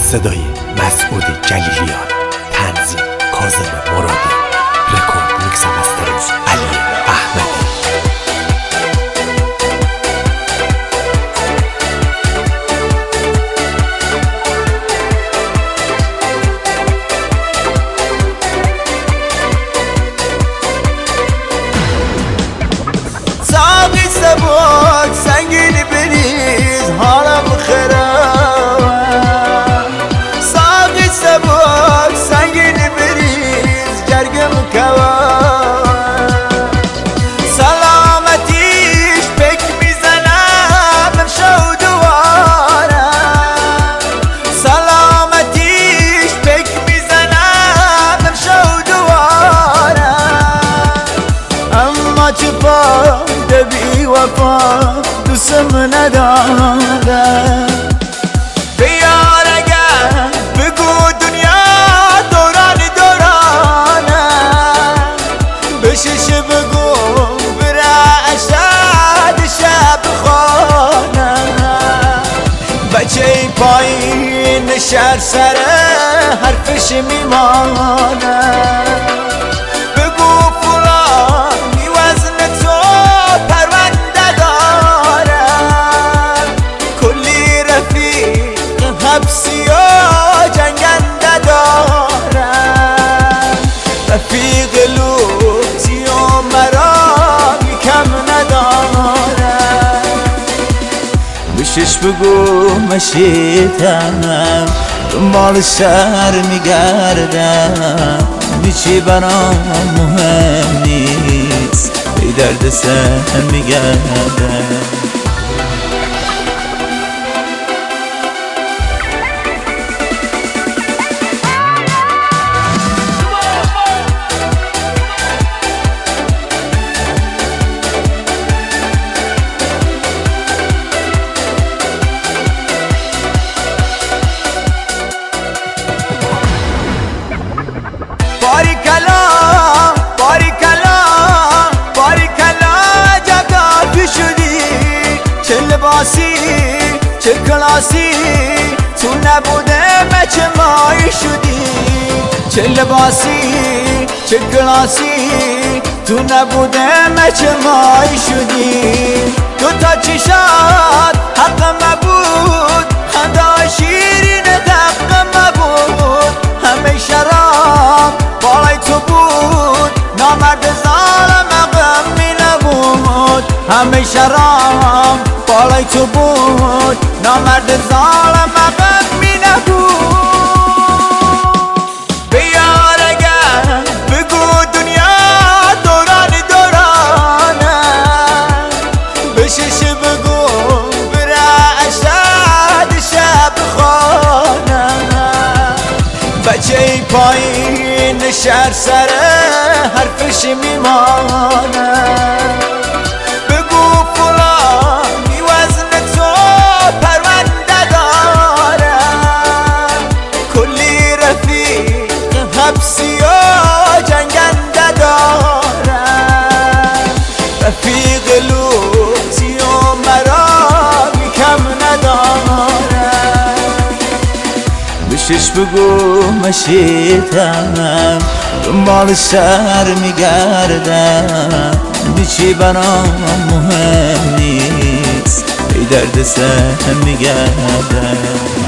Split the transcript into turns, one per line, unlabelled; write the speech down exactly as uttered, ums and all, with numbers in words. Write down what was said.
صدای مسعود جلیلیان، تنظیم کاظم مرادی، رکورد میکس و مسترینگ علی احمدی.
ساقی سبک سنگین بریز حالم خراب، ساقی سبک سنگین بریز جرگم کواب، سلامتیش پک میزنم امشو دوارم، سلامتیش پک میزنم امشو دوارم، اما چه بی وفا دوستم ندارم. بیار اگر بگو دنیا دوران دورانه، بشش بگو بره اشد شب خانه، بچه پایین شهر سره حرفش میمانه، بگو فلان میوزن تو پرونده دارم، کلی رفیق حبسی و جنگنده دارم، رفیق لوتی و مرا کم ندارم. بشش بگو مشیتم دنبال شهر میگردم، هیچی برام مهم نیست ای درد سر میگردم. باریکلا باریکلا باریکلا جگاتی شدی، چه لباسی چه کلاسی تو نبوده مچه مایی شدی، چه لباسی چه کلاسی تو نبوده مچه مایی شدی. دو تا چشات حق مبود خدا شیرین دق مبود، همه شراب بالای تو بود نامرد ظالم غمی نبود، همه شراب بالای تو بود نامرد ظالم غمی نبود. بیار اگر بگو دنیا دوران دورانه، بشش بگو بره اشد شب خانه، بچه پایین شهر سره حرفش میمانه، بگو فلان میوزن تو پرونده دارم، کلی رفیق حبسی و جنگنده دارم، رفیق لوتی و مرا کم ندارم. بشش بگو مشیتم دنبال شهر میگردم، بیچی برام مهم نیست ای درد سر میگردم.